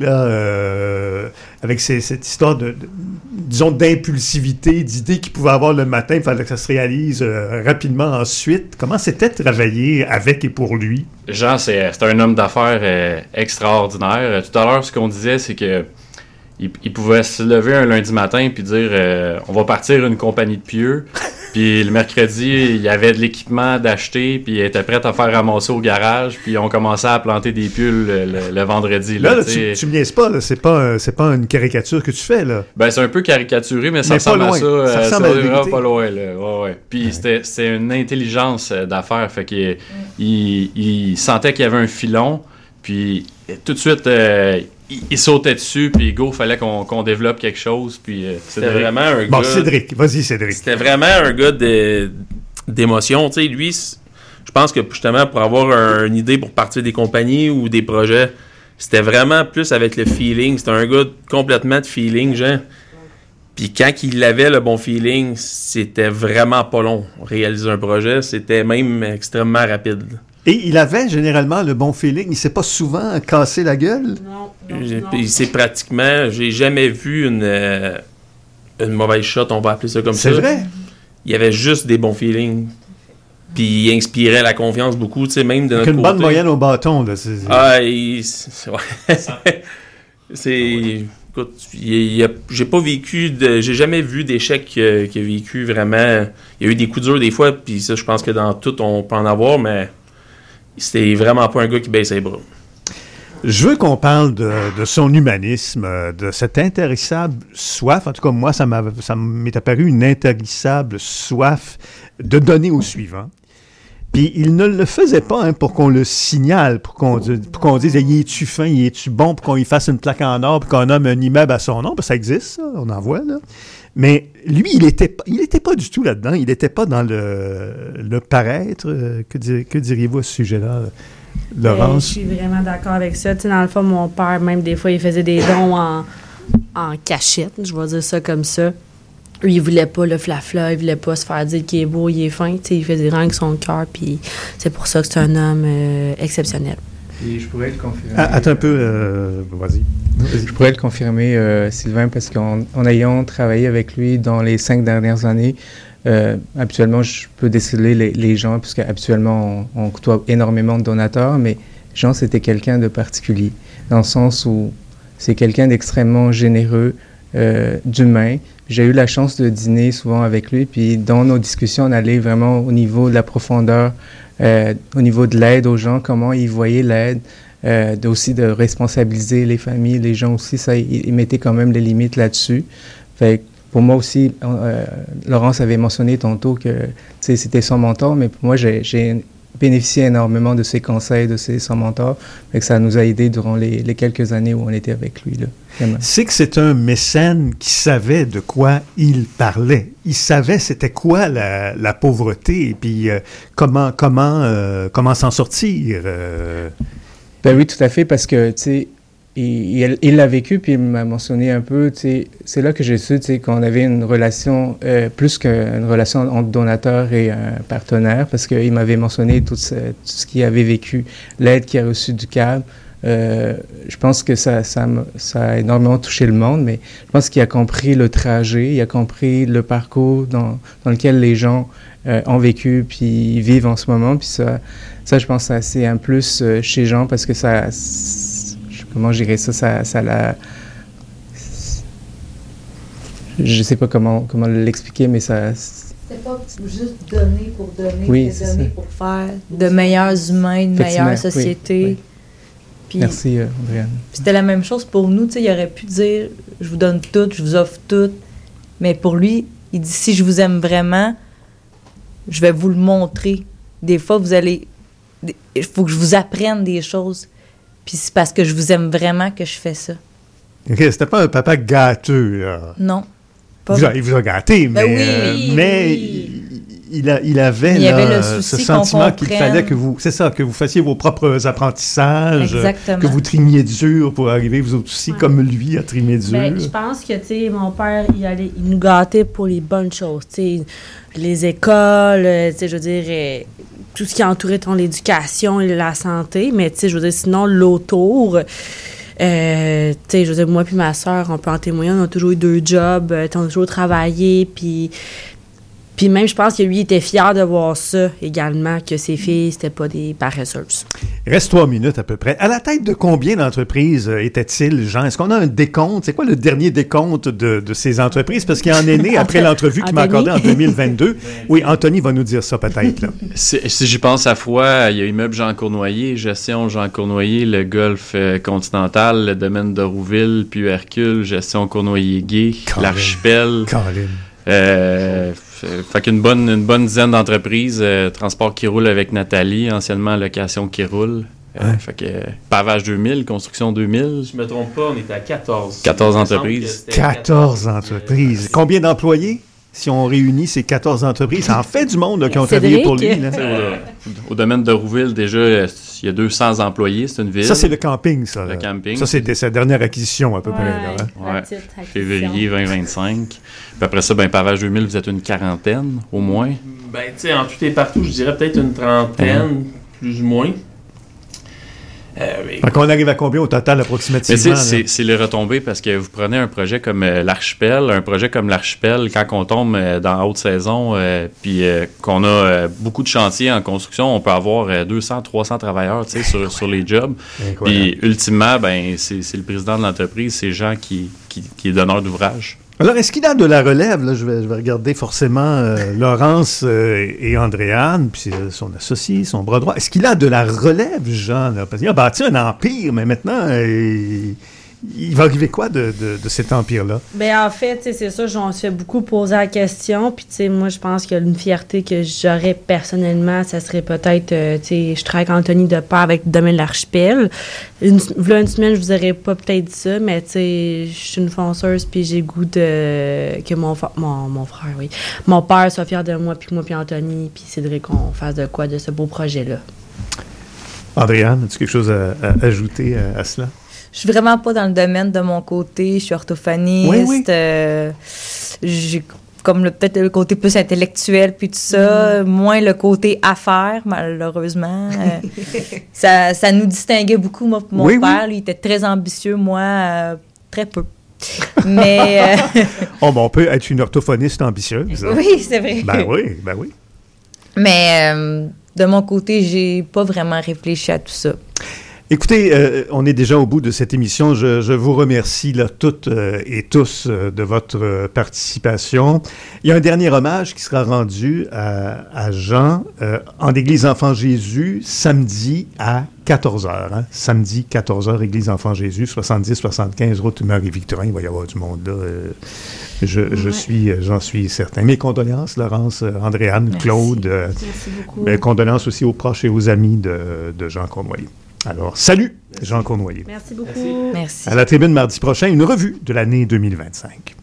S3: là, avec cette histoire disons, d'impulsivité, d'idées qu'il pouvait avoir le matin, il fallait que ça se réalise rapidement ensuite. Comment c'était de travailler avec et pour lui?
S10: Jean, c'est un homme d'affaires extraordinaire. Tout à l'heure, ce qu'on disait, c'est que il pouvait se lever un lundi matin puis dire on va partir une compagnie de pieux. Puis le mercredi, il y avait de l'équipement d'acheter, puis il était prêt à faire ramasser au garage, puis on commençait à planter des pulls le vendredi.
S3: Là, tu me niaises pas, là. C'est pas une caricature que tu fais, là.
S10: Ben, c'est un peu caricaturé, mais ça ressemble à ça.
S3: Ça ressemble à la vérité.
S10: Pas loin, là. Ouais. Puis c'était une intelligence d'affaires, fait qu'il il sentait qu'il y avait un filon, puis tout de suite, il sautait dessus, puis go, fallait qu'on développe quelque chose, puis
S15: c'était vraiment un gars...
S3: Bon, Cédric, vas-y, Cédric.
S15: C'était vraiment un gars d'émotion, tu sais, lui, je pense que justement, pour avoir une idée pour partir des compagnies ou des projets, c'était vraiment plus avec le feeling, c'était un gars complètement de feeling, genre. Puis quand il avait le bon feeling, c'était vraiment pas long, réaliser un projet, c'était même extrêmement rapide.
S3: Et il avait généralement le bon feeling. Il s'est pas souvent cassé la gueule?
S15: Non. C'est pratiquement... J'ai jamais vu une mauvaise shot, on va appeler ça comme ça.
S3: C'est vrai?
S15: Il y avait juste des bons feelings. Puis il inspirait la confiance beaucoup, tu sais, même de notre côté.
S3: Une bonne moyenne au bâton, là.
S15: Écoute, j'ai pas vécu j'ai jamais vu d'échec qu'il a vécu vraiment. Il y a eu des coups durs des fois, puis ça, je pense que dans tout, on peut en avoir, mais... C'était vraiment pas un gars qui baisse les bras.
S3: Je veux qu'on parle de son humanisme, de cette intarissable soif. En tout cas, moi, ça m'est apparu une intarissable soif de donner au suivant. Puis il ne le faisait pas pour qu'on le signale, pour qu'on dise « Y es-tu fin, y es-tu bon », pour qu'on y fasse une plaque en or, pour qu'on nomme un immeuble à son nom. Parce que ça existe, ça, on en voit, là. Mais lui, il était pas du tout là-dedans. Il n'était pas dans le paraître. Que diriez-vous à ce sujet-là, Laurence?
S7: Je suis vraiment d'accord avec ça. Tu sais, dans le fond, mon père, même des fois, il faisait des dons en cachette. Je vais dire ça comme ça. Lui, il voulait pas le flafla, il voulait pas se faire dire qu'il est beau, il est fin. Tu sais, il faisait rien avec son cœur, puis c'est pour ça que c'est un homme exceptionnel.
S11: Et je pourrais le confirmer.
S3: Attends un peu, vas-y.
S11: Je pourrais le confirmer, Sylvain, parce qu'en ayant travaillé avec lui dans les 5 dernières années, habituellement, je peux déceler les gens, puisque habituellement, on côtoie énormément de donateurs, mais Jean, c'était quelqu'un de particulier, dans le sens où c'est quelqu'un d'extrêmement généreux, d'humain. J'ai eu la chance de dîner souvent avec lui, puis dans nos discussions, on allait vraiment au niveau de la profondeur, au niveau de l'aide aux gens, comment ils voyaient l'aide, aussi de responsabiliser les familles, les gens aussi, ça, ils mettaient quand même les limites là-dessus. Fait que pour moi aussi, Laurence avait mentionné tantôt que c'était son mentor, mais pour moi, j'ai bénéficié énormément de ses conseils, de son mentor, fait que ça nous a aidés durant les quelques années où on était avec lui, là.
S3: C'est que c'est un mécène qui savait de quoi il parlait. Il savait c'était quoi la pauvreté et puis comment s'en sortir.
S11: Ben oui, tout à fait, parce que, tu sais, il l'a vécu, puis il m'a mentionné un peu, tu sais, c'est là que j'ai su, tu sais, qu'on avait une relation, plus qu'une relation entre donateur et un partenaire, parce qu'il m'avait mentionné tout ce qu'il avait vécu, l'aide qu'il a reçue du CAB. Je pense que ça a énormément touché le monde, mais je pense qu'il a compris le trajet, il a compris le parcours dans lequel les gens ont vécu, puis vivent en ce moment, puis ça je pense que c'est un plus chez Jean, parce que comment je dirais ça l'a... Je sais pas comment l'expliquer, mais ça...
S8: C'est pas juste donner pour donner,
S11: oui,
S8: c'est donner pour faire de meilleurs humains, une meilleure société.
S11: Oui. Puis, merci, Andréane.
S8: C'était la même chose pour nous, tu sais, il aurait pu dire « je vous donne tout, je vous offre tout », mais pour lui, il dit « si je vous aime vraiment, je vais vous le montrer. Des fois, il faut que je vous apprenne des choses, puis c'est parce que je vous aime vraiment que je fais ça. »
S3: OK, c'était pas un papa gâteux, là.
S8: Non.
S3: Il vous a gâté, mais il avait ce sentiment qu'il fallait que vous fassiez vos propres apprentissages, que vous trimiez dur pour arriver vous aussi, comme lui a trimé dur.
S7: Ben, je pense que, tu sais, mon père, il nous gâtait pour les bonnes choses, tu sais, les écoles, tu sais, je veux dire, tout ce qui entourait l'éducation et la santé, mais, tu sais, je veux dire, sinon, l'autour... tu sais, je veux dire, moi puis ma soeur, on peut en témoigner, on a toujours eu 2 jobs, on a toujours travaillé, puis Puis même, je pense que lui était fier de voir ça également, que ses filles, c'était pas des paresseuses.
S3: Il reste 3 minutes à peu près. À la tête de combien d'entreprises était-il, Jean? Est-ce qu'on a un décompte? C'est quoi le dernier décompte de ces entreprises? Parce qu'il en est né après l'entrevue qu'il m'a accordée en 2022. Oui, Anthony va nous dire ça peut-être. Là.
S10: Si j'y pense à fois, il y a Immeuble Jean Cournoyer, Gestion Jean Cournoyer, le Golfe Continental, le domaine de Rouville, puis Hercule, Gestion Cournoyer-Gay, l'Archipel. Fait qu'une bonne dizaine d'entreprises. Transport qui roule avec Nathalie, anciennement Location qui roule. Fait que Pavage 2000, Construction 2000.
S15: Je me trompe pas, on était à 14.
S10: 14 entreprises.
S3: 14 entreprises. Combien d'employés? Si on réunit ces 14 entreprises, ça en fait du monde là, qui ont travaillé pour lui. Là.
S10: Au domaine de Rouville, déjà, il y a 200 après-midi, c'est une ville.
S3: Ça, c'est le camping, ça.
S10: Le camping.
S3: Ça, c'était sa dernière acquisition, à peu près. Là,
S10: hein? Février 2025. Puis après ça, Pavage 2000, vous êtes une quarantaine, au moins.
S15: Tu sais, en tout et partout, je dirais peut-être une trentaine, plus ou moins.
S3: Donc, on arrive à combien au total approximativement?
S10: C'est les retombées parce que vous prenez un projet comme l'Archipel, quand on tombe dans la haute saison, puis qu'on a beaucoup de chantiers en construction, on peut avoir 200, 300 travailleurs sur les jobs. Puis ultimement, c'est le président de l'entreprise, c'est Jean qui est donneur d'ouvrage.
S3: Alors, est-ce qu'il a de la relève? Là, je vais regarder forcément Laurence et Andréane, puis son associé, son bras droit. Est-ce qu'il a de la relève, Jean? Là? Parce qu'il a bâti un empire, mais maintenant, il va arriver quoi de cet empire-là?
S7: En fait, c'est ça, j'en suis beaucoup posé la question. Puis, moi, je pense qu'il y a une fierté que j'aurais personnellement, ça serait peut-être, je travaille avec Anthony de pair avec le domaine de l'Archipel. Une semaine, je vous aurais pas peut-être dit ça, mais je suis une fonceuse, puis j'ai le goût que mon frère, oui, mon père soit fier de moi, puis moi, puis Anthony, puis Cédric, qu'on fasse de quoi de ce beau projet-là.
S3: Andréane, as-tu quelque chose à ajouter à cela?
S8: Je suis vraiment pas dans le domaine de mon côté. Je suis orthophoniste. Oui. J'ai comme peut-être le côté plus intellectuel puis tout ça, moins le côté affaires, malheureusement. Ça nous distinguait beaucoup, moi et mon père. Lui, il était très ambitieux, moi, très peu. Mais...
S3: on peut être une orthophoniste ambitieuse.
S8: Oui, c'est vrai.
S3: Ben oui.
S8: Mais de mon côté, j'ai pas vraiment réfléchi à tout ça.
S3: Écoutez, on est déjà au bout de cette émission. Je vous remercie là, toutes et tous de votre participation. Il y a un dernier hommage qui sera rendu à Jean en Église Enfant Jésus samedi à 14h. Hein? Samedi, 14h, Église Enfant Jésus, 70-75, route Marie-Victorin. Il va y avoir du monde là. J'en suis certain. Mes condoléances, Laurence, Andréane, Claude.
S7: Merci beaucoup.
S3: Condoléances aussi aux proches et aux amis de Jean Cournoyer. Alors, salut, Jean Cournoyer.
S7: Merci beaucoup.
S8: Merci.
S3: À la tribune mardi prochain, une revue de l'année 2025.